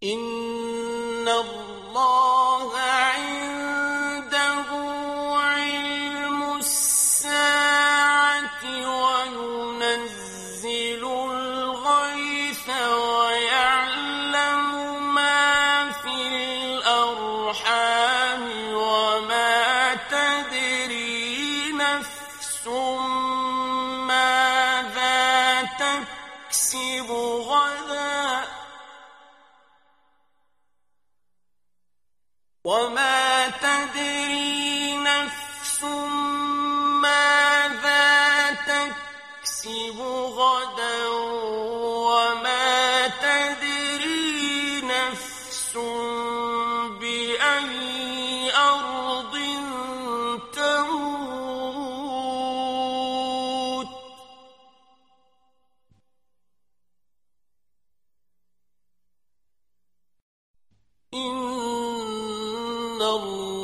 إِنَّ اللَّهَ عِندَهُ عِلْمُ السَّاعَةِ وَيُنَزِّلُ الْغَيْثَ وَيَعْلَمُ مَا فِي الْأَرْحَامِ وَمَا تَدْرِي نَفْسٌ مَاذَا تَكْسِبُ غَدًا وَمَا تَدْرِي نَفْسٌ مَاذَا تَكْسِبُ غَدًا وَمَا تَدْرِي نَفْسٌ بِأَيِّ أَرْضٍ تَمُوتُ إِنَّ